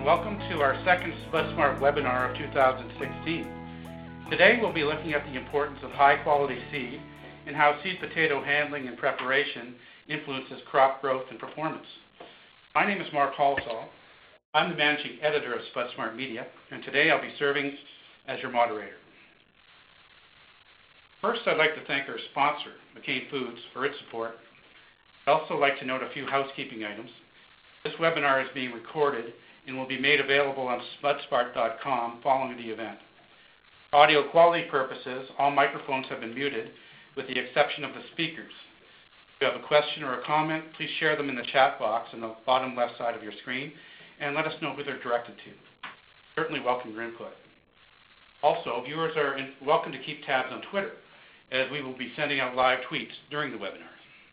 and welcome to our second SpudSmart webinar of 2016. Today we'll be looking at the importance of high-quality seed and how seed potato handling and preparation influences crop growth and performance. My name is Mark Halsall. I'm the managing editor of SpudSmart Media, and today I'll be serving as your moderator. First, I'd like to thank our sponsor, McCain Foods, for its support. I'd also like to note a few housekeeping items. This webinar is being recorded and will be made available on spudsmart.com following the event. For audio quality purposes, all microphones have been muted with the exception of the speakers. If you have a question or a comment, please share them in the chat box on the bottom left side of your screen and let us know who they're directed to. Certainly welcome your input. Also, viewers are welcome to keep tabs on Twitter, as we will be sending out live tweets during the webinar.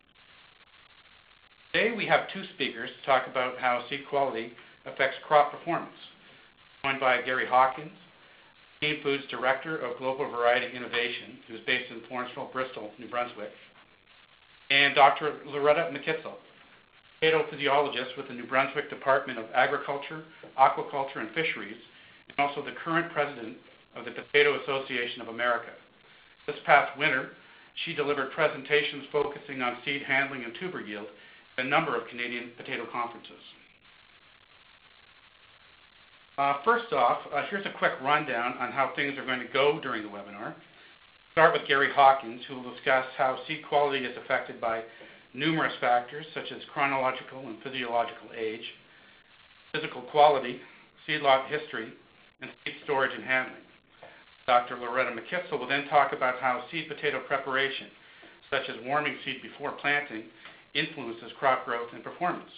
Today we have two speakers to talk about how seed quality affects crop performance. Joined by Gary Hawkins, McCain Foods Director of Global Variety Innovation, who's based in Florenceville, Bristol, New Brunswick, and Dr. Loretta McKitzel, potato physiologist with the New Brunswick Department of Agriculture, Aquaculture, and Fisheries, and also the current president of the Potato Association of America. This past winter, she delivered presentations focusing on seed handling and tuber yield at a number of Canadian potato conferences. First off, here's a quick rundown on how things are going to go during the webinar. Start with Gary Hawkins, who will discuss how seed quality is affected by numerous factors such as chronological and physiological age, physical quality, seed lot history, and seed storage and handling. Dr. Loretta McKitzel will then talk about how seed potato preparation, such as warming seed before planting, influences crop growth and performance.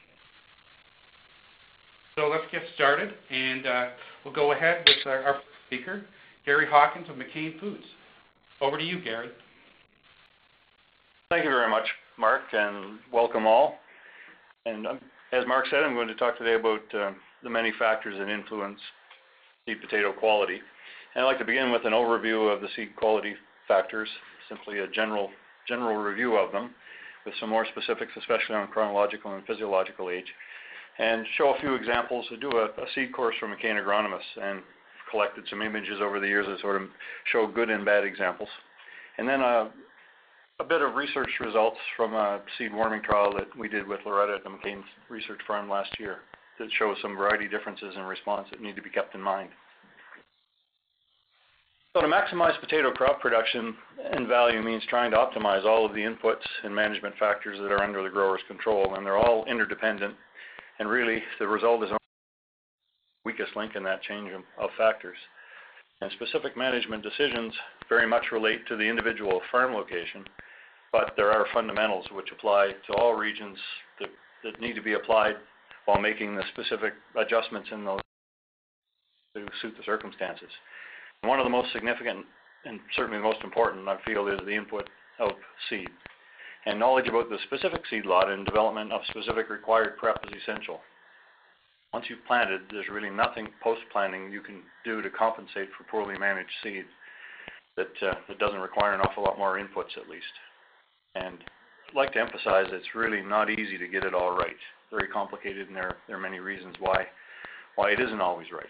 So let's get started, and we'll go ahead with our first speaker, Gary Hawkins of McCain Foods. Over to you, Gary. Thank you very much, Mark, and welcome all. And as Mark said, I'm going to talk today about the many factors that influence seed potato quality. And I'd like to begin with an overview of the seed quality factors, simply a general review of them, with some more specifics, especially on chronological and physiological age, and show a few examples. I do a seed course from McCain Agronomists and collected some images over the years that sort of show good and bad examples. And then a bit of research results from a seed warming trial that we did with Loretta at the McCain Research Farm last year that shows some variety differences in response that need to be kept in mind. So to maximize potato crop production and value means trying to optimize all of the inputs and management factors that are under the grower's control, and they're all interdependent, and really the result is the weakest link in that chain of factors. And specific management decisions very much relate to the individual farm location, but there are fundamentals which apply to all regions that need to be applied while making the specific adjustments in those to suit the circumstances. One of the most significant and certainly the most important, I feel, is the input of seed. And knowledge about the specific seed lot and development of specific required prep is essential. Once you've planted, there's really nothing post-planting you can do to compensate for poorly managed seed that doesn't require an awful lot more inputs at least. And I'd like to emphasize it's really not easy to get it all right. Very complicated, and there are many reasons why it isn't always right.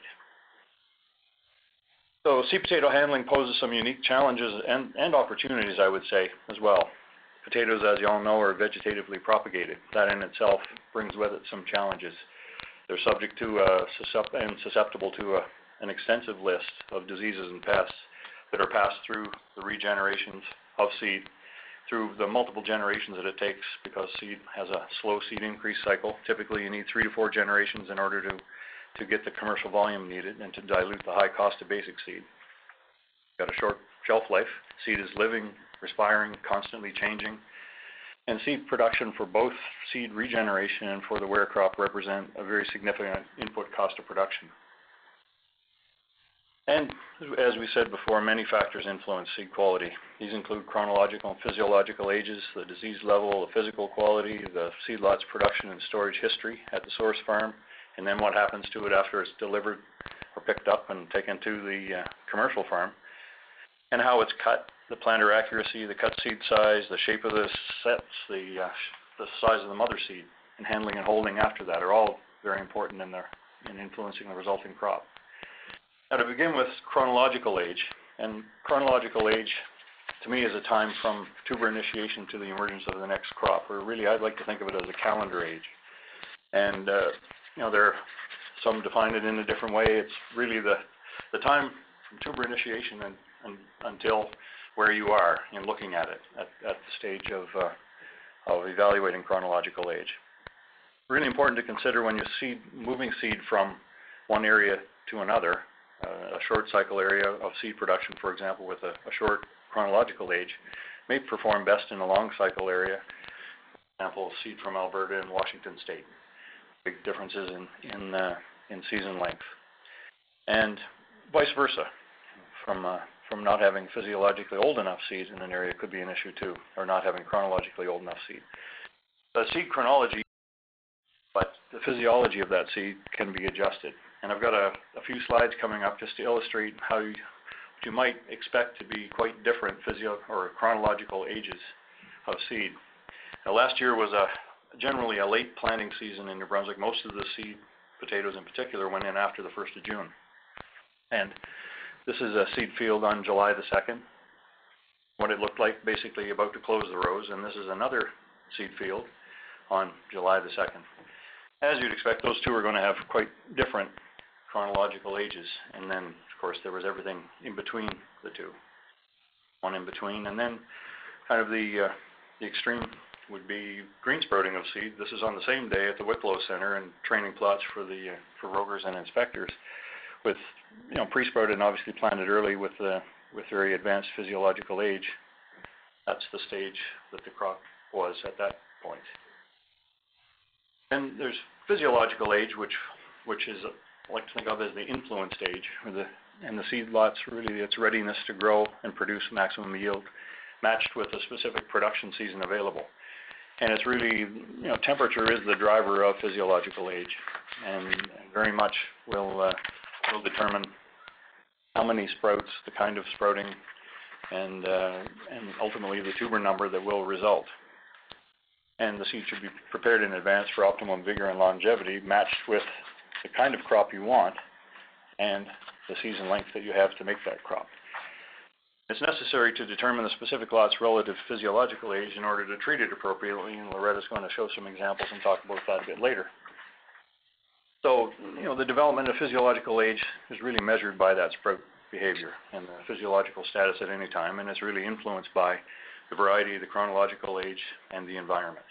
So seed potato handling poses some unique challenges and opportunities, I would say, as well. Potatoes, as you all know, are vegetatively propagated. That in itself brings with it some challenges. They're subject to and susceptible to an extensive list of diseases and pests that are passed through the regenerations of seed, through the multiple generations that it takes, because seed has a slow seed increase cycle. Typically you need 3 to 4 generations in order to get the commercial volume needed and to dilute the high cost of basic seed. Got a short shelf life. Seed is living, respiring, constantly changing. And seed production for both seed regeneration and for the wear crop represent a very significant input cost of production. And as we said before, many factors influence seed quality. These include chronological and physiological ages, the disease level, the physical quality, the seed lot's production and storage history at the source farm, and then what happens to it after it's delivered or picked up and taken to the commercial farm, and how it's cut, the planter accuracy, the cut seed size, the shape of the sets, the size of the mother seed, and handling and holding after that are all very important in in influencing the resulting crop. Now to begin with chronological age, and chronological age to me is a time from tuber initiation to the emergence of the next crop, or really I'd like to think of it as a calendar age. And some define it in a different way. It's really the time from tuber initiation and until where you are in looking at it at the stage of evaluating chronological age. Really important to consider when you're moving seed from one area to another. A short cycle area of seed production, for example, with a short chronological age, may perform best in a long cycle area. For example, seed from Alberta and Washington State. Big differences in season length, and vice versa. From not having physiologically old enough seed in an area could be an issue too, or not having chronologically old enough seed. The seed chronology, but the physiology of that seed can be adjusted. And I've got a few slides coming up just to illustrate how you might expect to be quite different chronological ages of seed. Now, last year was generally a late planting season in New Brunswick. Most of the seed, potatoes in particular, went in after the 1st of June. And this is a seed field on July the 2nd, what it looked like basically about to close the rows, and this is another seed field on July the 2nd. As you'd expect, those two are going to have quite different chronological ages, and then of course there was everything in between the two, one in between, and then kind of the extreme would be green sprouting of seed. This is on the same day at the Wicklow Center and training plots for rogers and inspectors, with pre-sprouted and obviously planted early with very advanced physiological age. That's the stage that the crop was at that point. And there's physiological age, which is I like to think of as the influence stage, and the seed lot's really its readiness to grow and produce maximum yield, matched with a specific production season available. And it's really, temperature is the driver of physiological age, and very much will determine how many sprouts, the kind of sprouting, and ultimately the tuber number that will result. And the seed should be prepared in advance for optimum vigor and longevity, matched with the kind of crop you want and the season length that you have to make that crop. It's necessary to determine the specific lot's relative physiological age in order to treat it appropriately, and Loretta's going to show some examples and talk about that a bit later. So, the development of physiological age is really measured by that sprout behavior and the physiological status at any time, and it's really influenced by the variety, the chronological age, and the environment.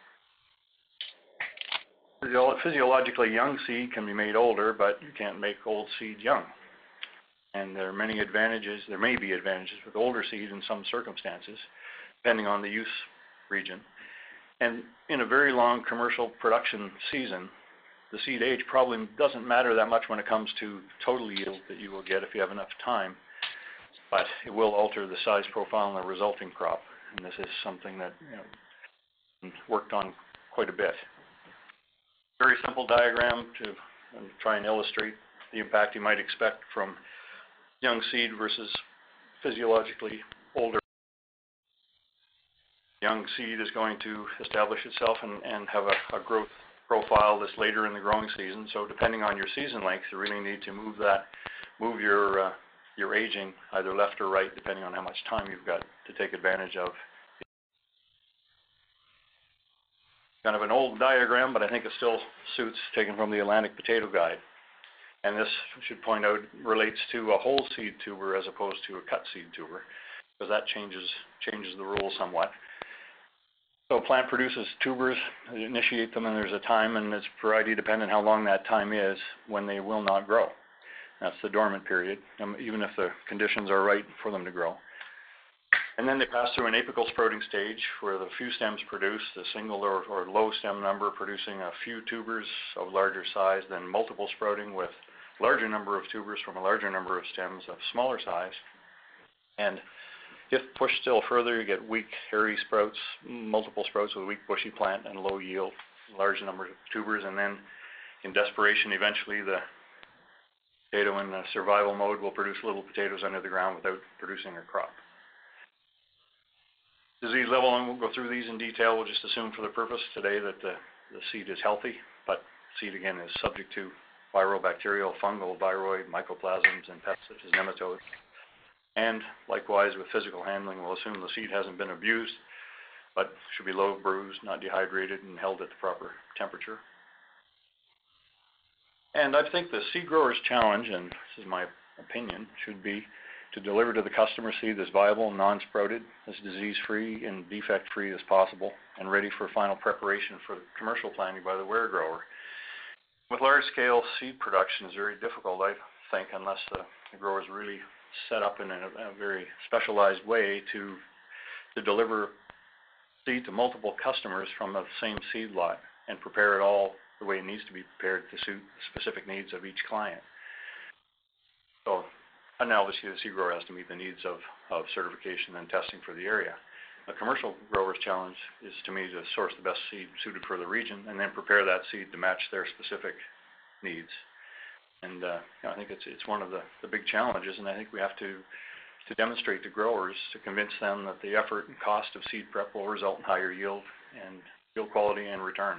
Physiologically young seed can be made older, but you can't make old seed young. And there are many advantages, there may be advantages with older seed in some circumstances, depending on the use region. And in a very long commercial production season, the seed age probably doesn't matter that much when it comes to total yield that you will get if you have enough time, but it will alter the size profile in the resulting crop. And this is something that worked on quite a bit. Very simple diagram to try and illustrate the impact you might expect from young seed versus physiologically older. Young seed is going to establish itself and have a growth profile that's later in the growing season. So depending on your season length, you really need to move your aging either left or right, depending on how much time you've got to take advantage of. Kind of an old diagram, but I think it still suits, taken from the Atlantic Potato Guide. And this, I should point out, relates to a whole seed tuber as opposed to a cut seed tuber, because that changes the rules somewhat. So a plant produces tubers, they initiate them, and there's a time, and it's variety dependent how long that time is when they will not grow. That's the dormant period, even if the conditions are right for them to grow. And then they pass through an apical sprouting stage where the few stems produce, the single or low stem number producing a few tubers of larger size, then multiple sprouting with larger number of tubers from a larger number of stems of smaller size. And if pushed still further, you get weak, hairy sprouts, multiple sprouts with weak, bushy plant and low yield, large number of tubers, and then in desperation, eventually the potato in the survival mode will produce little potatoes under the ground without producing a crop. Disease level, and we'll go through these in detail. We'll just assume for the purpose today that the seed is healthy, but seed again is subject to viral, bacterial, fungal, viroid, mycoplasms, and pests such as nematodes. And likewise with physical handling, we'll assume the seed hasn't been abused, but should be low bruised, not dehydrated, and held at the proper temperature. And I think the seed grower's challenge, and this is my opinion, should be to deliver to the customer seed that's viable, non-sprouted, as disease-free and defect-free as possible, and ready for final preparation for commercial planting by the ware grower. With large-scale seed production, it's very difficult, I think, unless the grower is really set up in a very specialized way to deliver seed to multiple customers from the same seed lot and prepare it all the way it needs to be prepared to suit the specific needs of each client. So, and obviously the seed grower has to meet the needs of certification and testing for the area. A commercial grower's challenge is, to me, to source the best seed suited for the region and then prepare that seed to match their specific needs. And I think it's one of the big challenges, and I think we have to demonstrate to growers, to convince them that the effort and cost of seed prep will result in higher yield and yield quality and return.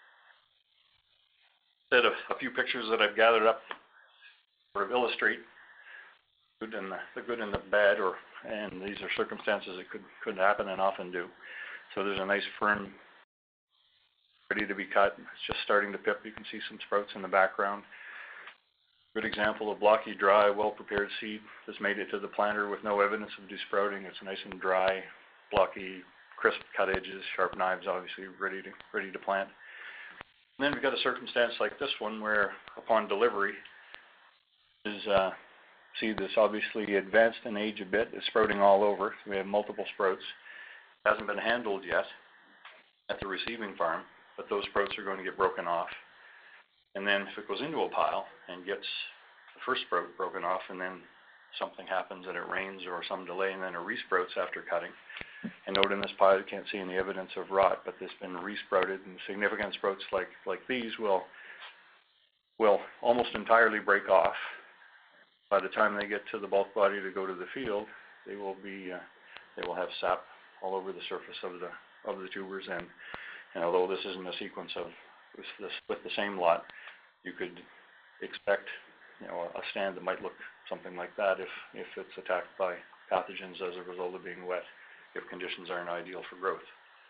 Instead of a few pictures that I've gathered up sort of illustrate the good and the bad, and these are circumstances that could happen and often do. So there's a nice fern ready to be cut. It's just starting to pip. You can see some sprouts in the background. Good example of blocky, dry, well-prepared seed that's made it to the planter with no evidence of desprouting. It's nice and dry, blocky, crisp cut edges, sharp knives, obviously ready to plant. And then we've got a circumstance like this one where, upon delivery, is seed that's obviously advanced in age a bit. It's sprouting all over. We have multiple sprouts. It hasn't been handled yet at the receiving farm, but those sprouts are going to get broken off. And then if it goes into a pile and gets the first sprout broken off, and then something happens and it rains or some delay, and then it resprouts after cutting. And note in this pile you can't see any evidence of rot, but it's been resprouted, and significant sprouts like these will almost entirely break off. By the time they get to the bulk body to go to the field, they will have sap all over the surface of the tubers, and although this isn't a sequence of with the same lot, you could expect a stand that might look something like that if it's attacked by pathogens as a result of being wet, if conditions aren't ideal for growth.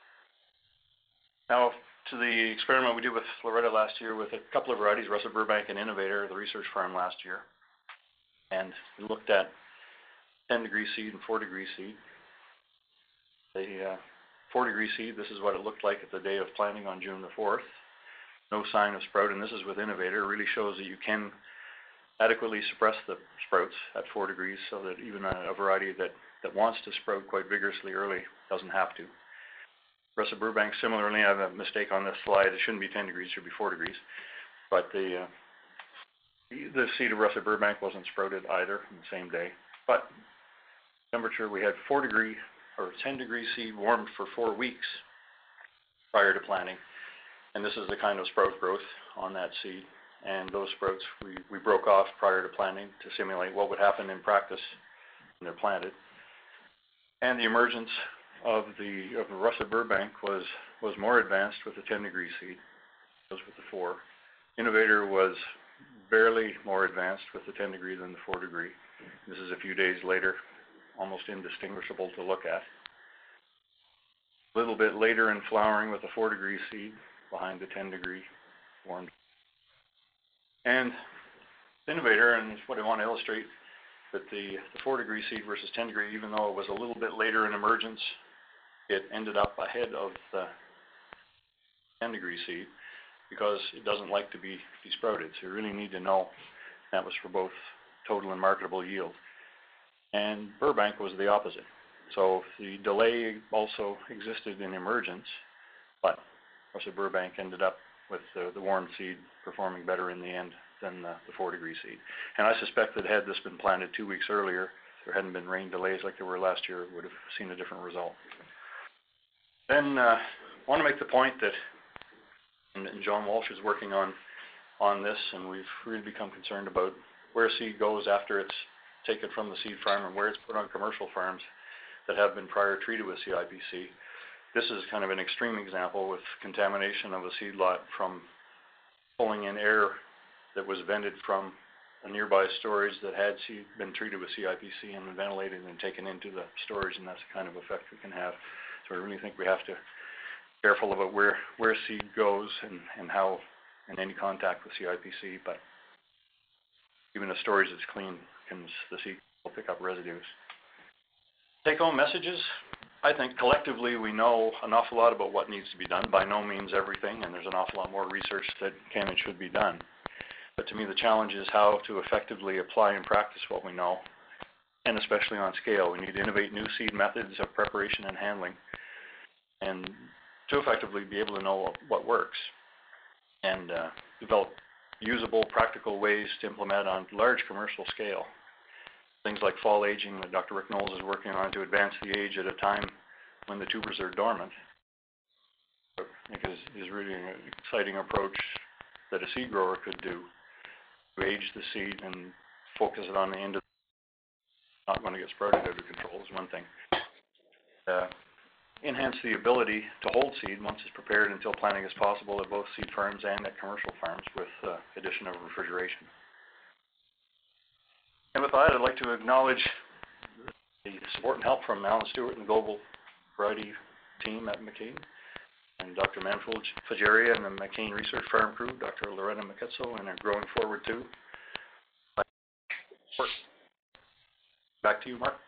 Now to the experiment we did with Loretta last year with a couple of varieties, Russet Burbank and Innovator, the research farm last year, and we looked at 10-degree seed and 4-degree seed. The 4-degree seed, this is what it looked like at the day of planting on June the 4th. No sign of sprout, and this is with Innovator. It really shows that you can adequately suppress the sprouts at 4 degrees so that even a variety that wants to sprout quite vigorously early doesn't have to. Russet Burbank, similarly, I have a mistake on this slide. It shouldn't be 10 degrees, it should be 4 degrees. But the seed of Russet Burbank wasn't sprouted either in the same day. But temperature, we had 4-degree or 10-degree seed warmed for 4 weeks prior to planting. And this is the kind of sprout growth on that seed. And those sprouts we broke off prior to planting to simulate what would happen in practice when they're planted. And the emergence of the Russet Burbank was more advanced with the 10-degree seed as with the 4. Innovator was barely more advanced with the 10-degree than the 4-degree. This is a few days later, almost indistinguishable to look at. A little bit later in flowering with the 4-degree seed behind the 10-degree warmed. And Innovator, and what I want to illustrate, that the 4-degree seed versus 10-degree, even though it was a little bit later in emergence, it ended up ahead of the 10-degree seed because it doesn't like to be sprouted. So you really need to know that was for both total and marketable yield. And Burbank was the opposite. So the delay also existed in emergence, but Russet Burbank ended up with the warmed seed performing better in the end than the 4-degree seed. And I suspect that had this been planted 2 weeks earlier, if there hadn't been rain delays like there were last year, we would have seen a different result. Then I want to make the point that, and John Walsh is working on this, and we've really become concerned about where seed goes after it's taken from the seed farm and where it's put on commercial farms that have been prior treated with CIPC. This is kind of an extreme example with contamination of a seed lot from pulling in air that was vented from a nearby storage that had been treated with CIPC and ventilated and taken into the storage, and that's the kind of effect we can have. So I really think we have to be careful about where seed goes and how in any contact with CIPC, but even a storage that's clean, the seed will pick up residues. Take-home messages. I think collectively we know an awful lot about what needs to be done. By no means everything, and there's an awful lot more research that can and should be done. But to me the challenge is how to effectively apply and practice what we know, and especially on scale. We need to innovate new seed methods of preparation and handling, and to effectively be able to know what works, and develop usable, practical ways to implement on large commercial scale. Things like fall aging that Dr. Rick Knowles is working on to advance the age at a time when the tubers are dormant, I think is really an exciting approach that a seed grower could do to age the seed and focus it on the end of not going to get sprouted out of control is one thing. Enhance the ability to hold seed once it's prepared until planting is possible at both seed farms and at commercial farms with addition of refrigeration. And with that, I'd like to acknowledge the support and help from Alan Stewart and the Global Variety team at McCain, and Dr. Manfred Fajaria and the McCain Research Farm crew, Dr. Loretta McKetzel, and Growing Forward too. Back to you, Mark.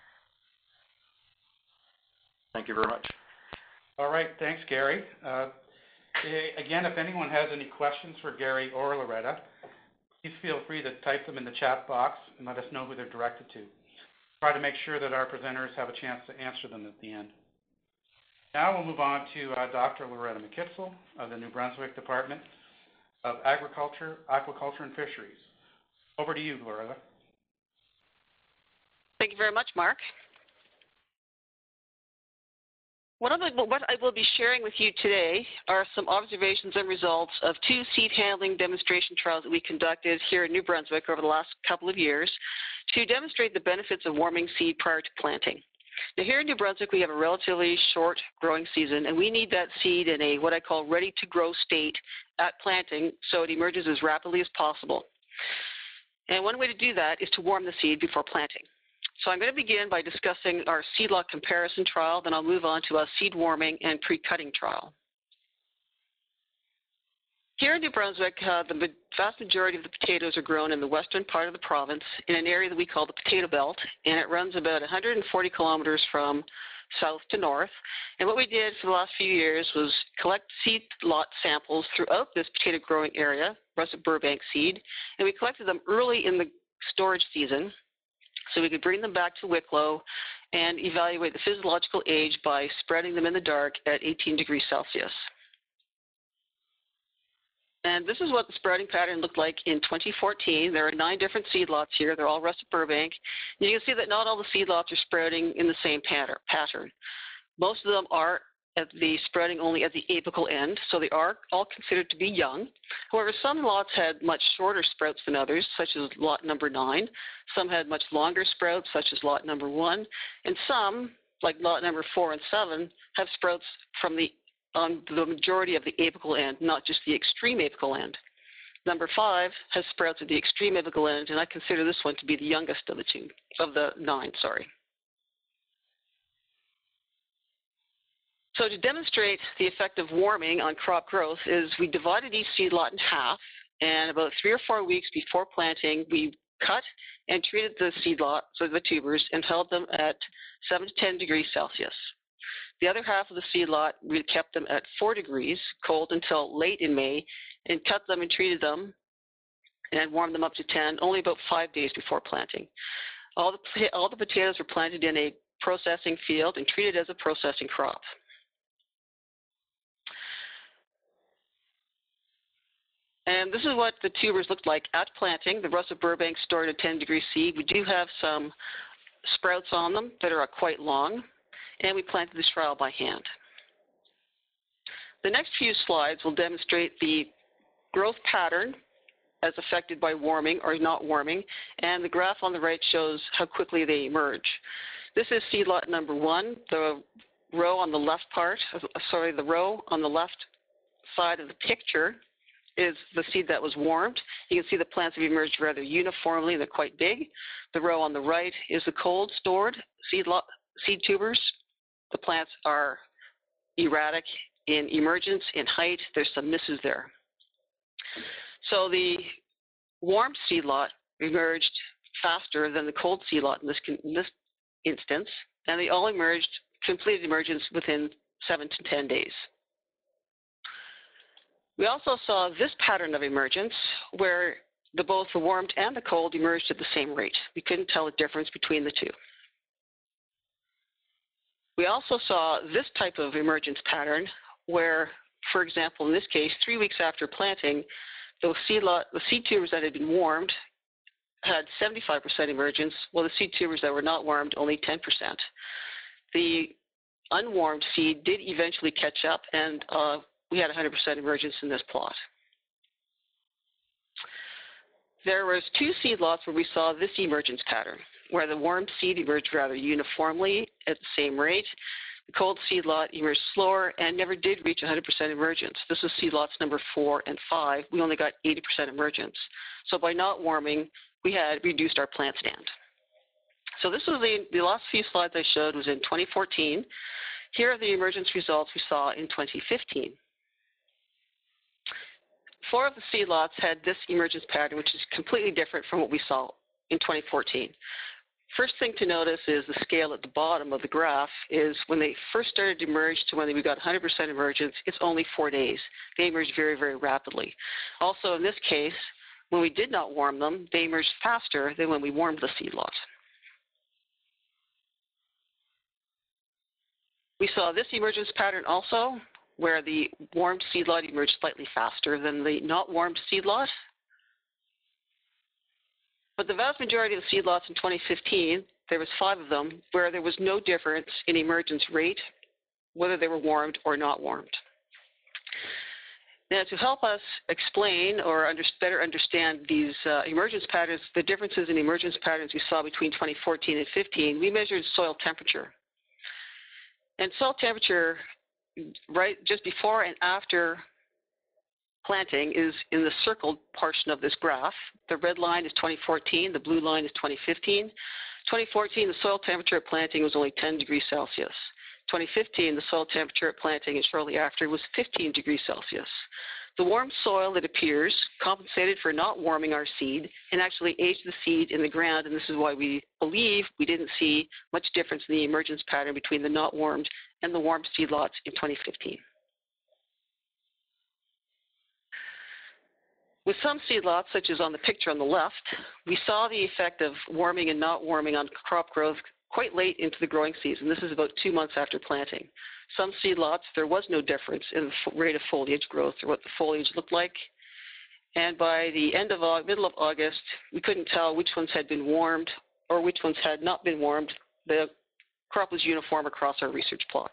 Thank you very much. All right, thanks, Gary. Again, if anyone has any questions for Gary or Loretta, please feel free to type them in the chat box and let us know who they're directed to. Try to make sure that our presenters have a chance to answer them at the end. Now we'll move on to Dr. Loretta McKitzel of the New Brunswick Department of Agriculture, Aquaculture, and Fisheries. Over to you, Loretta. Thank you very much, Mark. What I will be sharing with you today are some observations and results of 2 seed handling demonstration trials that we conducted here in New Brunswick over the last couple of years to demonstrate the benefits of warming seed prior to planting. Now here in New Brunswick we have a relatively short growing season, and we need that seed in a what I call ready to grow state at planting so it emerges as rapidly as possible. And one way to do that is to warm the seed before planting. So I'm going to begin by discussing our seed lot comparison trial, then I'll move on to a seed warming and pre-cutting trial. Here in New Brunswick, the vast majority of the potatoes are grown in the western part of the province in an area that we call the potato belt, and it runs about 140 kilometers from south to north. And what we did for the last few years was collect seed lot samples throughout this potato growing area, Russet Burbank seed, and we collected them early in the storage season so we could bring them back to Wicklow and evaluate the physiological age by spreading them in the dark at 18 degrees Celsius. And this is what the sprouting pattern looked like in 2014. There are 9 different seed lots here. They're all Russet Burbank. And you can see that not all the seed lots are sprouting in the same pattern. Most of them are at the sprouting only at the apical end, so they are all considered to be young. However, some lots had much shorter sprouts than others, such as lot number 9. Some had much longer sprouts, such as lot number 1. And some, like lot number 4 and 7, have sprouts from on the majority of the apical end, not just the extreme apical end. Number 5 has sprouts at the extreme apical end, and I consider this one to be the youngest of the 9, sorry. So to demonstrate the effect of warming on crop growth is we divided each seed lot in half, and about 3 or 4 weeks before planting, we cut and treated the seed lot, so the tubers, and held them at 7 to 10 degrees Celsius. The other half of the seed lot, we kept them at 4 degrees, cold until late in May, and cut them and treated them and warmed them up to 10, only about 5 days before planting. All the potatoes were planted in a processing field and treated as a processing crop. And this is what the tubers looked like at planting. The Russet Burbank stored at 10 degree C. We do have some sprouts on them that are quite long, and we planted this trial by hand. The next few slides will demonstrate the growth pattern as affected by warming or not warming, and the graph on the right shows how quickly they emerge. This is seed lot number 1, the row on the left the row on the left side of the picture is the seed that was warmed. You can see the plants have emerged rather uniformly. They're quite big. The row on the right is the cold stored seed tubers. The plants are erratic in emergence, in height. There's some misses there. So the warmed seed lot emerged faster than the cold seed lot in this instance, and they all completed emergence within 7 to 10 days. We also saw this pattern of emergence where both the warmed and the cold emerged at the same rate. We couldn't tell a difference between the two. We also saw this type of emergence pattern where, for example, in this case, 3 weeks after planting, the seed tubers that had been warmed had 75% emergence, while the seed tubers that were not warmed, only 10%. The unwarmed seed did eventually catch up, and we had 100% emergence in this plot. There was 2 seed lots where we saw this emergence pattern, where the warmed seed emerged rather uniformly at the same rate. The cold seed lot emerged slower and never did reach 100% emergence. This is seed lots number 4 and 5. We only got 80% emergence. So by not warming, we had reduced our plant stand. So this was the last few slides I showed was in 2014. Here are the emergence results we saw in 2015. 4 of the seed lots had this emergence pattern, which is completely different from what we saw in 2014. First thing to notice is the scale at the bottom of the graph is when they first started to emerge to when we got 100% emergence, it's only 4 days. They emerged very, very rapidly. Also, in this case, when we did not warm them, they emerged faster than when we warmed the seed lot. We saw this emergence pattern also, where the warmed seed lot emerged slightly faster than the not warmed seed lot. But the vast majority of the seed lots in 2015, there was 5 of them, where there was no difference in emergence rate, whether they were warmed or not warmed. Now, to help us explain or better understand these emergence patterns, the differences in emergence patterns we saw between 2014 and 15, we measured soil temperature. And soil temperature, right just before and after planting, is in the circled portion of this graph. The red line is 2014, the blue line is 2015. 2014, the soil temperature at planting was only 10 degrees Celsius. 2015, the soil temperature at planting and shortly after was 15 degrees Celsius. The warm soil, it appears, compensated for not warming our seed and actually aged the seed in the ground, and this is why we believe we didn't see much difference in the emergence pattern between the not warmed and the warmed seed lots in 2015. With some seed lots, such as on the picture on the left, we saw the effect of warming and not warming on crop growth quite late into the growing season. This is about 2 months after planting. Some seed lots, there was no difference in the rate of foliage growth or what the foliage looked like. And by the end of middle of August, we couldn't tell which ones had been warmed or which ones had not been warmed. The crop was uniform across our research plots.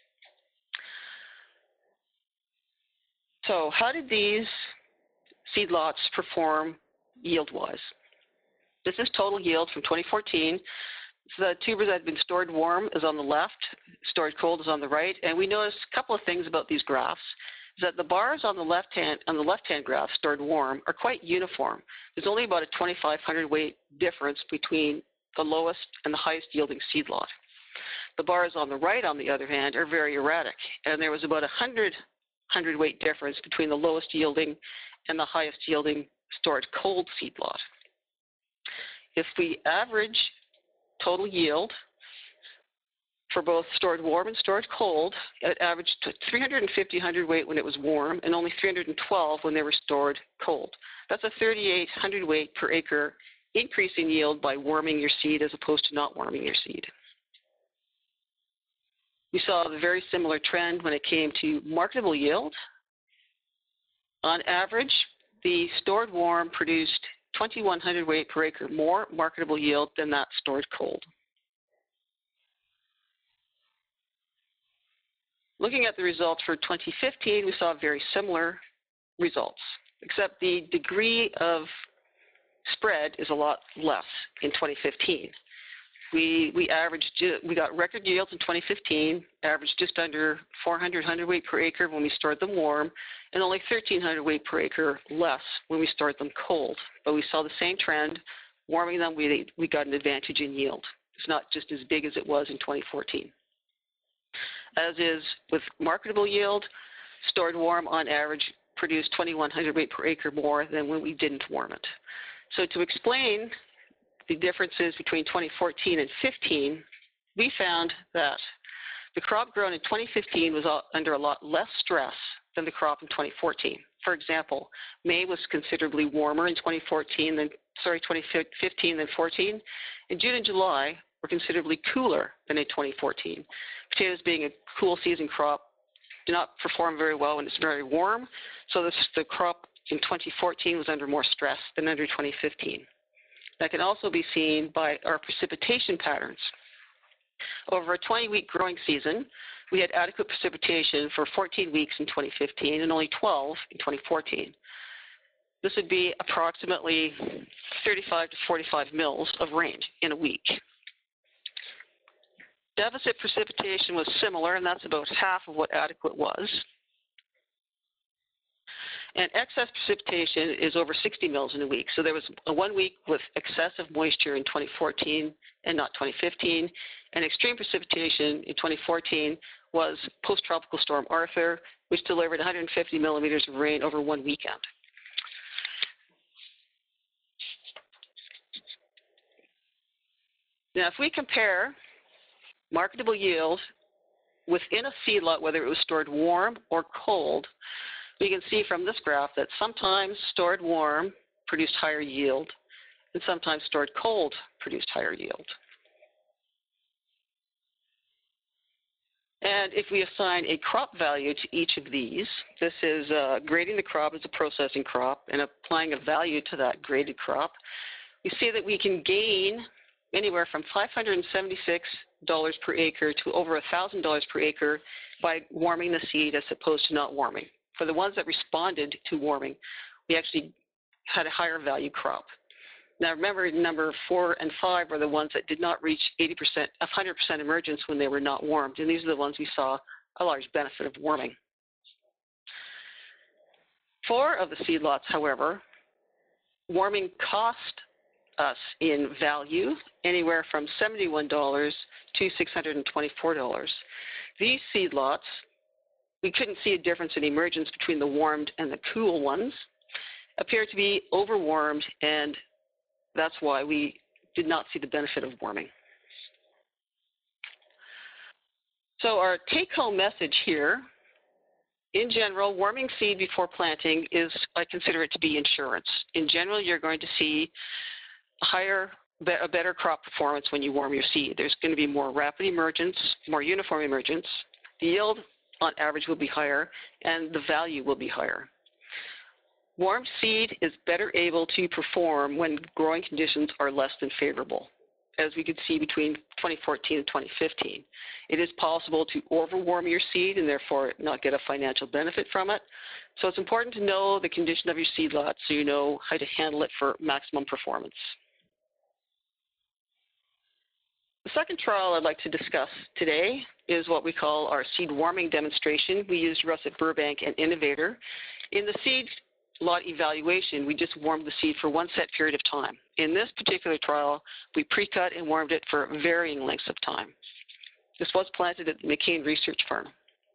So how did these seed lots perform yield-wise? This is total yield from 2014. So the tubers that had been stored warm is on the left, stored cold is on the right, and we noticed a couple of things about these graphs. Is that the bars on the left-hand graph, stored warm, are quite uniform. There's only about a 2,500 weight difference between the lowest and the highest yielding seed lot. The bars on the right, on the other hand, are very erratic, and there was about a 100 weight difference between the lowest yielding and the highest yielding stored cold seed lot. If we average total yield for both stored warm and stored cold, it averaged 350 hundredweight when it was warm and only 312 when they were stored cold. That's a 38 hundredweight per acre increase in yield by warming your seed as opposed to not warming your seed. We saw a very similar trend when it came to marketable yield. On average, the stored warm produced 2,100 hundredweight per acre more marketable yield than that stored cold. Looking at the results for 2015, we saw very similar results, except the degree of spread is a lot less in 2015. we got record yields in 2015, averaged just under 400 hundredweight per acre when we stored them warm, and only 1,300 hundredweight per acre less when we stored them cold. But we saw the same trend. Warming them, we got an advantage in yield. It's not just as big as it was in 2014. As is with marketable yield, stored warm on average produced 2,100 hundredweight per acre more than when we didn't warm it. So to explain the differences between 2014 and 15, we found that the crop grown in 2015 was under a lot less stress than the crop in 2014. For example, May was considerably warmer in 2015 than 14, and June and July were considerably cooler than in 2014. Potatoes, being a cool season crop, do not perform very well when it's very warm, so the crop in 2014 was under more stress than under 2015. That can also be seen by our precipitation patterns. Over a 20-week growing season, we had adequate precipitation for 14 weeks in 2015 and only 12 in 2014. This would be approximately 35 to 45 mils of rain in a week. Deficit precipitation was similar, and that's about half of what adequate was. And excess precipitation is over 60 mils in a week. So there was a 1 week with excessive moisture in 2014 and not 2015. And extreme precipitation in 2014 was post-tropical storm Arthur, which delivered 150 millimeters of rain over 1 weekend. Now, if we compare marketable yield within a seedlot, whether it was stored warm or cold, we can see from this graph that sometimes stored warm produced higher yield, and sometimes stored cold produced higher yield. And if we assign a crop value to each of these, this is grading the crop as a processing crop and applying a value to that graded crop, we see that we can gain anywhere from $576 per acre to over $1,000 per acre by warming the seed as opposed to not warming. For the ones that responded to warming, we actually had a higher value crop. Now remember, number 4 and 5 were the ones that did not reach 100% emergence when they were not warmed, and these are the ones we saw a large benefit of warming. 4 of the seedlots, however, warming cost us in value anywhere from $71 to $624. These seedlots, we couldn't see a difference in emergence between the warmed and the cool ones, appear to be overwarmed, and that's why we did not see the benefit of warming. So our take-home message here, in general, warming seed before planting is, I consider it to be insurance. In general, you're going to see a better crop performance when you warm your seed. There's going to be more rapid emergence, more uniform emergence. The yield on average will be higher, and the value will be higher. Warmed seed is better able to perform when growing conditions are less than favorable, as we could see between 2014 and 2015. It is possible to overwarm your seed and therefore not get a financial benefit from it. So it's important to know the condition of your seed lot so you know how to handle it for maximum performance. The second trial I'd like to discuss today is what we call our seed warming demonstration. We used Russet Burbank and Innovator. In the seed lot evaluation, we just warmed the seed for one set period of time. In this particular trial, we pre-cut and warmed it for varying lengths of time. This was planted at the McCain Research Farm.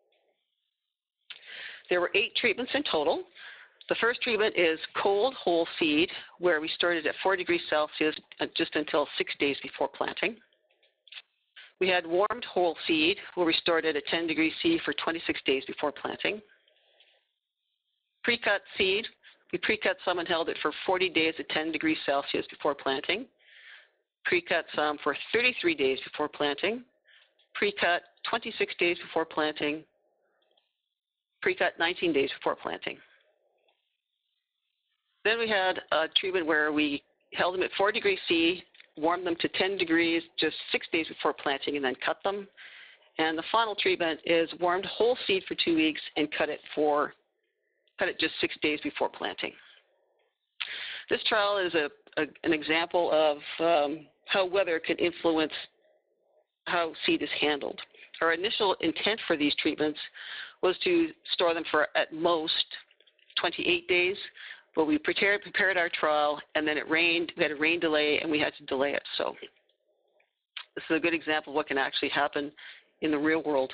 There were 8 treatments in total. The first treatment is cold whole seed, where we started at 4 degrees Celsius just until 6 days before planting. We had warmed whole seed, where we stored it at 10 degrees C for 26 days before planting. Pre-cut seed, we pre-cut some and held it for 40 days at 10 degrees Celsius before planting. Pre-cut some for 33 days before planting. Pre-cut 26 days before planting. Pre-cut 19 days before planting. Then we had a treatment where we held them at 4 degrees C, warmed them to 10 degrees just 6 days before planting, and then cut them. And the final treatment is warmed whole seed for 2 weeks and cut it just 6 days before planting. This trial is an example of how weather can influence how seed is handled. Our initial intent for these treatments was to store them for at most 28 days, but we prepared our trial, and then it rained. We had a rain delay, and we had to delay it. So this is a good example of what can actually happen in the real world.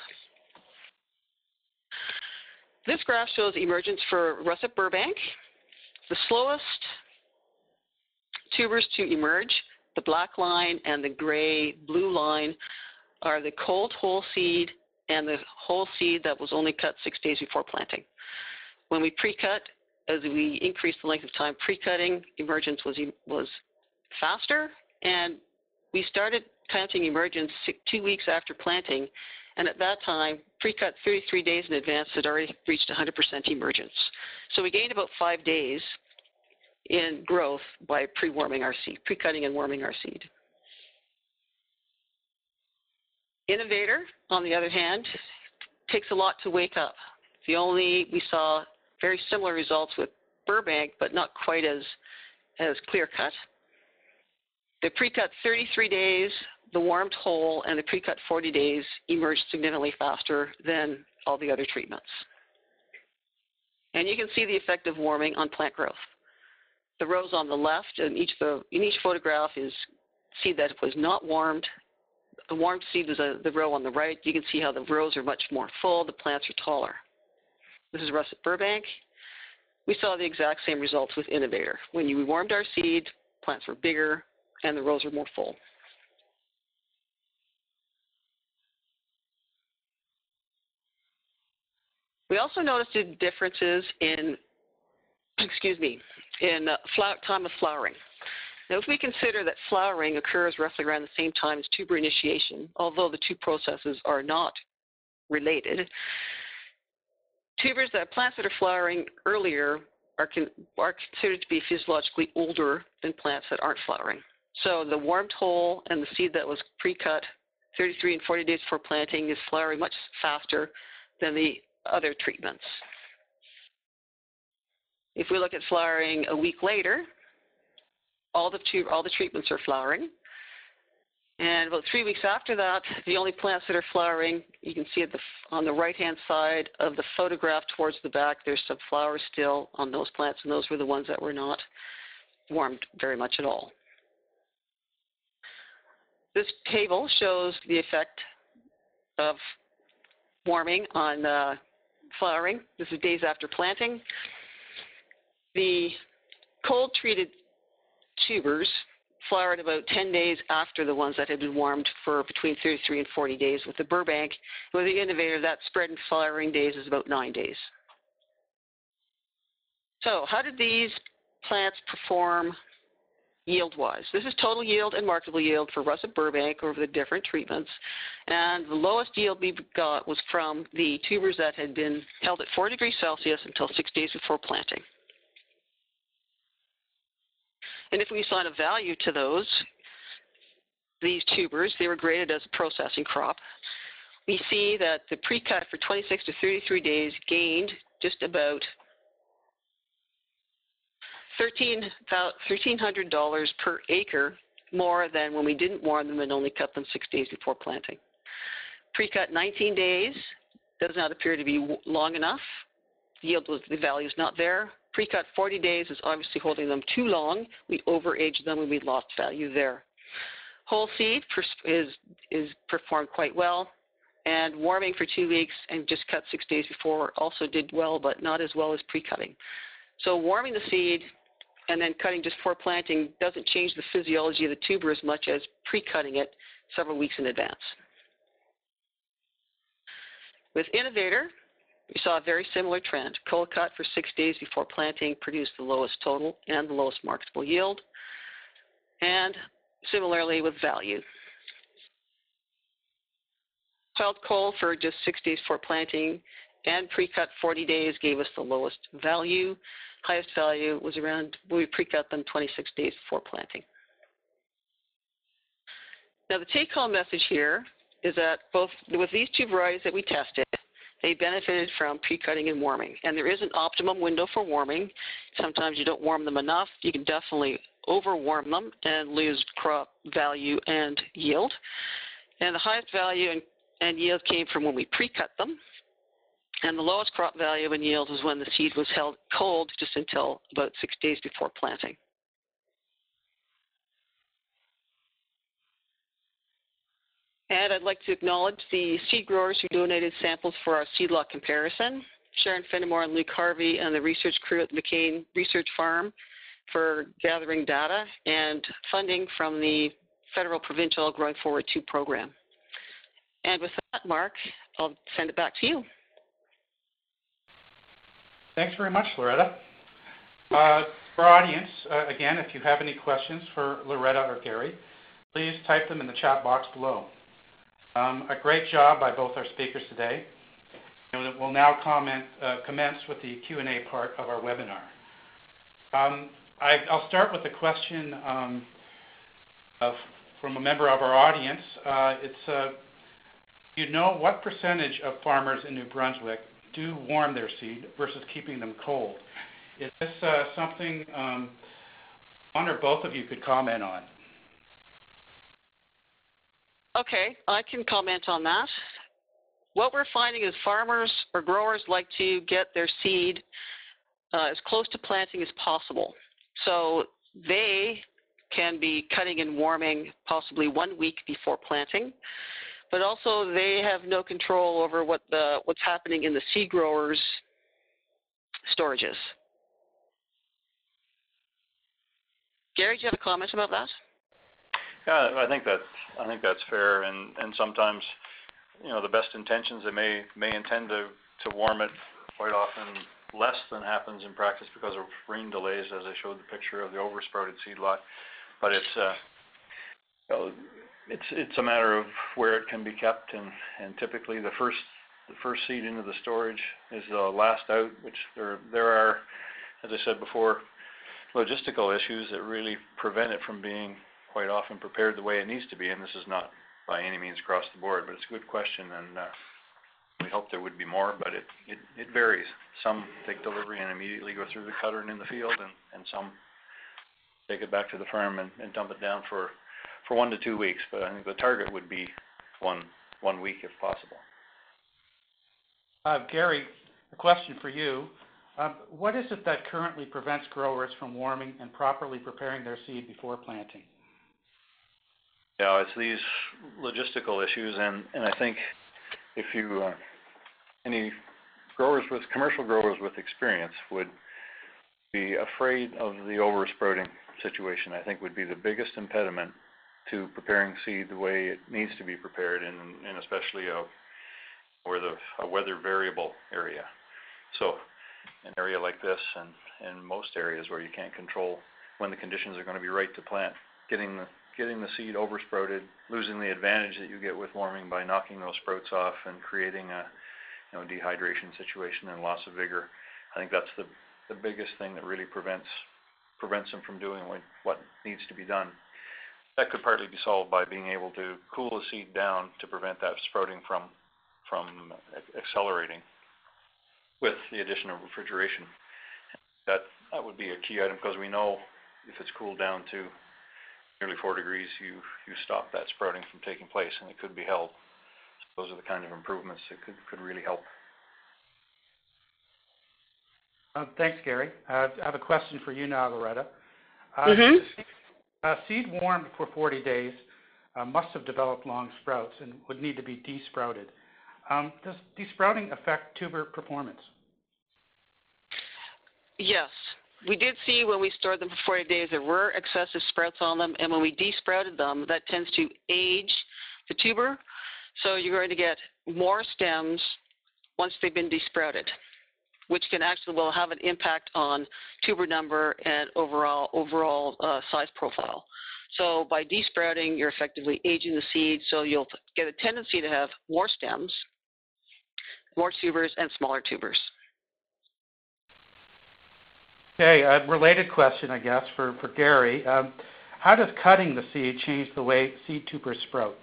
This graph shows emergence for russet Burbank. The slowest tubers to emerge, the black line and the gray-blue line, are the cold whole seed and the whole seed that was only cut 6 days before planting. When we pre-cut, as we increased the length of time pre-cutting, emergence was faster, and we started counting emergence 2 weeks after planting, and at that time, pre-cut 33 days in advance had already reached 100% emergence. So we gained about 5 days in growth by pre-warming our seed, pre-cutting and warming our seed. Innovator, on the other hand, takes a lot to wake up. We saw very similar results with Burbank, but not quite as clear-cut. The pre-cut 33 days, the warmed whole, and the pre-cut 40 days emerged significantly faster than all the other treatments. And you can see the effect of warming on plant growth. The rows on the left in each photograph is seed that was not warmed. The warmed seed is the row on the right. You can see how the rows are much more full. The plants are taller. This is russet Burbank. We saw the exact same results with Innovator. When we warmed our seed, plants were bigger and the rows were more full. We also noticed the differences in, time of flowering. Now, if we consider that flowering occurs roughly around the same time as tuber initiation, although the two processes are not related, plants that are flowering earlier are considered to be physiologically older than plants that aren't flowering. So the warmed whole and the seed that was pre-cut 33 and 40 days before planting is flowering much faster than the other treatments. If we look at flowering a week later, all the treatments are flowering. And about 3 weeks after that, the only plants that are flowering, you can see on the right-hand side of the photograph towards the back, there's some flowers still on those plants, and those were the ones that were not warmed very much at all. This table shows the effect of warming on flowering. This is days after planting. The cold-treated tubers flowered about 10 days after the ones that had been warmed for between 33 and 40 days with the Burbank. With the Innovator, that spread in flowering days is about 9 days. So how did these plants perform yield-wise? This is total yield and marketable yield for russet Burbank over the different treatments. And the lowest yield we got was from the tubers that had been held at 4 degrees Celsius until 6 days before planting. And if we assign a value to these tubers, they were graded as a processing crop. We see that the pre-cut for 26 to 33 days gained just about $1,300 per acre more than when we didn't warm them and only cut them 6 days before planting. Pre-cut 19 days does not appear to be long enough. The value is not there. Pre-cut 40 days is obviously holding them too long. We overaged them and we lost value there. Whole seed is performed quite well, and warming for 2 weeks and just cut 6 days before also did well, but not as well as pre-cutting. So warming the seed and then cutting just before planting doesn't change the physiology of the tuber as much as pre-cutting it several weeks in advance. With Innovator, we saw a very similar trend. Cold cut for 6 days before planting produced the lowest total and the lowest marketable yield, and similarly with value. Held cold for just 6 days before planting and pre-cut 40 days gave us the lowest value. Highest value was around when we pre-cut them 26 days before planting. Now the take-home message here is that both with these two varieties that we tested, they benefited from pre-cutting and warming. And there is an optimum window for warming. Sometimes you don't warm them enough. You can definitely overwarm them and lose crop value and yield. And the highest value and yield came from when we pre-cut them. And the lowest crop value and yield was when the seed was held cold just until about 6 days before planting. And I'd like to acknowledge the seed growers who donated samples for our seed lot comparison, Sharon Fenimore and Luke Harvey and the research crew at the McCain Research Farm for gathering data and funding from the Federal Provincial Growing Forward 2 program. And with that, Mark, I'll send it back to you. Thanks very much, Loretta. For our audience, again, if you have any questions for Loretta or Gary, please type them in the chat box below. A great job by both our speakers today. And we'll now commence with the Q&A part of our webinar. I'll start with a question from a member of our audience. You know what percentage of farmers in New Brunswick do warm their seed versus keeping them cold? Is this something one or both of you could comment on? Okay, I can comment on that. What we're finding is farmers or growers like to get their seed as close to planting as possible. So they can be cutting and warming possibly 1 week before planting, but also they have no control over what's happening in the seed growers' storages. Gary, do you have a comment about that? Yeah, I think that's fair, and sometimes, you know, the best intentions, they may intend to warm it quite often less than happens in practice because of rain delays, as I showed the picture of the oversprouted seed lot. But it's a matter of where it can be kept, and typically the first seed into the storage is the last out, which there are, as I said before, logistical issues that really prevent it from being quite often prepared the way it needs to be, and this is not by any means across the board, but it's a good question, and we hope there would be more, but it varies. Some take delivery and immediately go through the cutter and in the field, and some take it back to the farm and dump it down for 1 to 2 weeks, but I think the target would be one week if possible. Gary, a question for you. What is it that currently prevents growers from warming and properly preparing their seed before planting? Yeah, it's these logistical issues, and I think if you any commercial growers with experience would be afraid of the oversprouting situation. I think would be the biggest impediment to preparing seed the way it needs to be prepared in especially a weather variable area. So an area like this and most areas where you can't control when the conditions are going to be right to plant, getting the seed oversprouted, losing the advantage that you get with warming by knocking those sprouts off and creating a dehydration situation and loss of vigor. I think that's the biggest thing that really prevents them from doing what needs to be done. That could partly be solved by being able to cool the seed down to prevent that sprouting from accelerating with the addition of refrigeration. That would be a key item, because we know if it's cooled down to nearly 4 degrees, you stop that sprouting from taking place, and it could be held. So those are the kind of improvements that could really help. Thanks, Gary. I have a question for you now, Loretta. Seed warmed for 40 days must have developed long sprouts and would need to be desprouted. Does desprouting affect tuber performance? Yes. We did see when we stored them for 40 days there were excessive sprouts on them, and when we desprouted them, that tends to age the tuber. So you're going to get more stems once they've been desprouted, which can will have an impact on tuber number and overall size profile. So by desprouting, you're effectively aging the seed, so you'll get a tendency to have more stems, more tubers, and smaller tubers. Okay, a related question, I guess, for Gary. How does cutting the seed change the way seed tubers sprout?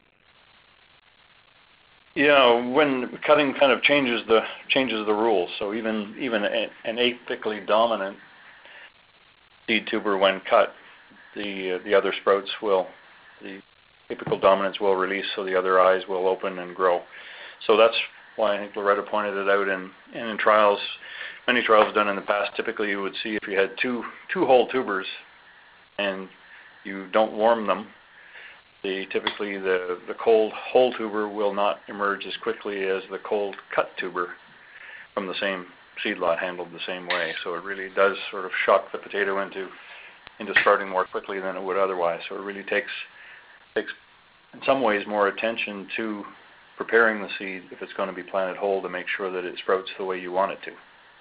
Yeah, when cutting kind of changes the rules. So even an apically dominant seed tuber, when cut, the other sprouts will, the apical dominance will release, so the other eyes will open and grow. So that's why I think Loretta pointed it out, and in trials, many trials done in the past, typically you would see if you had two whole tubers and you don't warm them, typically the cold whole tuber will not emerge as quickly as the cold cut tuber from the same seed lot handled the same way. So it really does sort of shock the potato into sprouting more quickly than it would otherwise. So it really takes in some ways more attention to preparing the seed if it's going to be planted whole to make sure that it sprouts the way you want it to.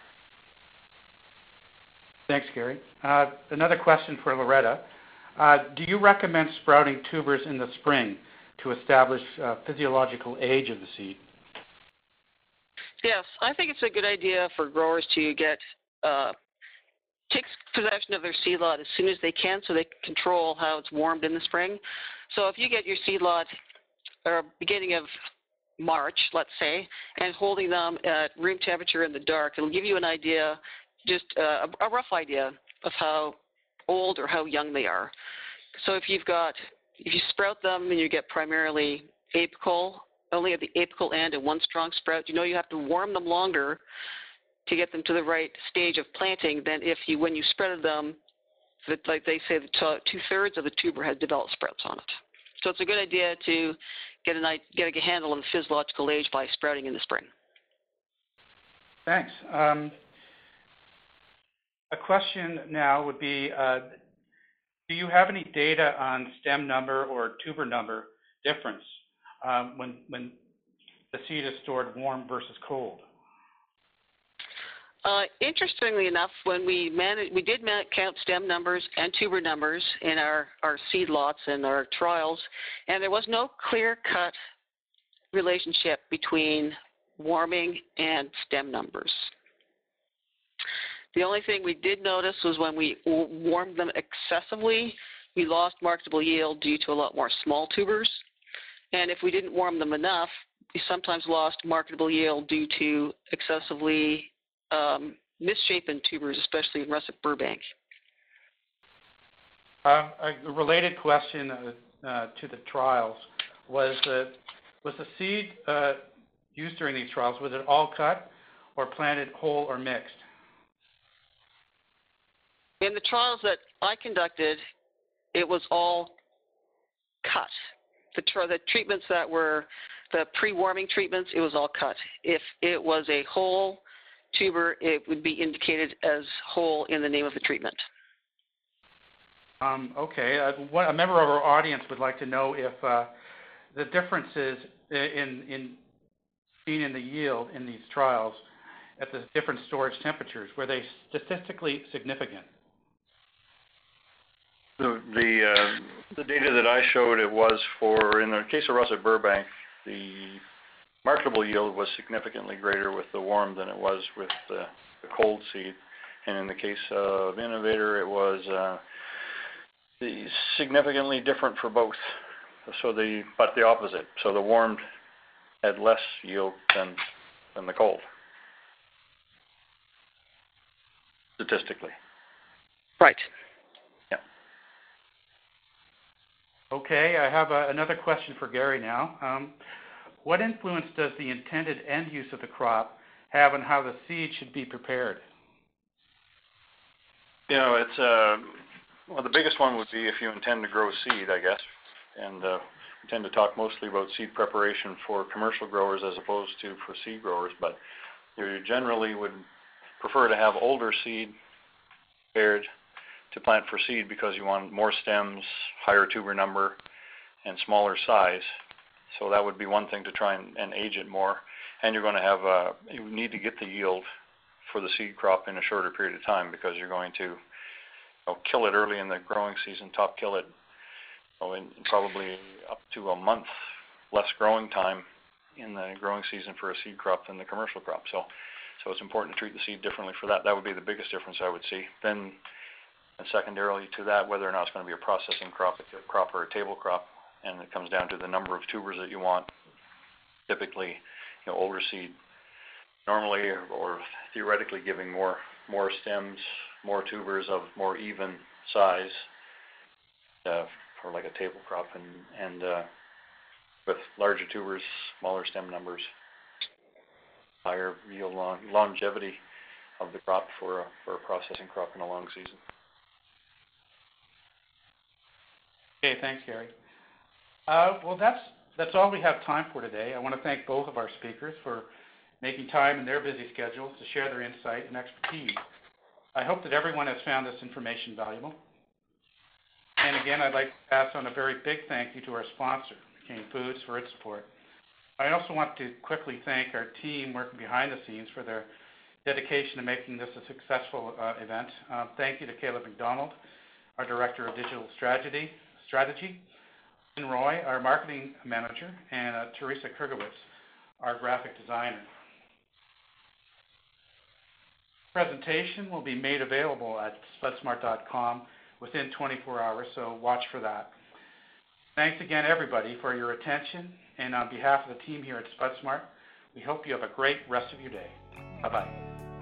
Thanks, Gary. Another question for Loretta. Do you recommend sprouting tubers in the spring to establish physiological age of the seed? Yes, I think it's a good idea for growers to take possession of their seed lot as soon as they can so they can control how it's warmed in the spring. So if you get your seed lot beginning of March, let's say, and holding them at room temperature in the dark, it'll give you an idea, just a rough idea of how old or how young they are. So if you sprout them and you get primarily apical, only at the apical end and one strong sprout, you have to warm them longer to get them to the right stage of planting than when you spreaded them, like they say, two-thirds of the tuber has developed sprouts on it. So it's a good idea to get a handle on the physiological age by sprouting in the spring. Thanks. A question now would be, do you have any data on stem number or tuber number difference when the seed is stored warm versus cold? Interestingly enough, when we did count stem numbers and tuber numbers in our seed lots and our trials, and there was no clear-cut relationship between warming and stem numbers. The only thing we did notice was when we warmed them excessively, we lost marketable yield due to a lot more small tubers. And if we didn't warm them enough, we sometimes lost marketable yield due to excessively misshapen tubers, especially in russet Burbank. A related question to the trials was the seed used during these trials, was it all cut or planted whole or mixed? In the trials that I conducted, it was all cut. The treatments that were the pre-warming treatments, it was all cut. If it was a whole tuber, it would be indicated as whole in the name of the treatment. Okay. A member of our audience would like to know if the differences seen in the yield in these trials at the different storage temperatures, were they statistically significant? The data that I showed, it was in the case of russet Burbank, the marketable yield was significantly greater with the warm than it was with the cold seed. And in the case of Innovator, it was significantly different for both. But the opposite. So the warmed had less yield than the cold, statistically. Right. Okay, I have another question for Gary now. What influence does the intended end use of the crop have on how the seed should be prepared? It's well, the biggest one would be if you intend to grow seed, I guess, and we tend to talk mostly about seed preparation for commercial growers as opposed to for seed growers, but you generally would prefer to have older seed prepared to plant for seed because you want more stems, higher tuber number, and smaller size. So that would be one thing to try and age it more. And you're going to have you need to get the yield for the seed crop in a shorter period of time because you're going to kill it early in the growing season, top kill it in probably up to a month less growing time in the growing season for a seed crop than the commercial crop. So it's important to treat the seed differently for that. That would be the biggest difference I would see. Then, and secondarily to that, whether or not it's going to be a processing crop, or a table crop, and it comes down to the number of tubers that you want. Typically, older seed, normally or theoretically giving more stems, more tubers of more even size, for like a table crop, and with larger tubers, smaller stem numbers, higher yield longevity of the crop for a processing crop in a long season. Okay, thanks, Gary. Well, that's all we have time for today. I want to thank both of our speakers for making time in their busy schedules to share their insight and expertise. I hope that everyone has found this information valuable. And again, I'd like to pass on a very big thank you to our sponsor, McCain Foods, for its support. I also want to quickly thank our team working behind the scenes for their dedication to making this a successful event. Thank you to Caleb McDonald, our Director of Digital Strategy, Lynn Roy, our Marketing Manager, and Teresa Kurgowitz, our Graphic Designer. The presentation will be made available at spudsmart.com within 24 hours, so watch for that. Thanks again, everybody, for your attention, and on behalf of the team here at SpudSmart, we hope you have a great rest of your day. Bye-bye.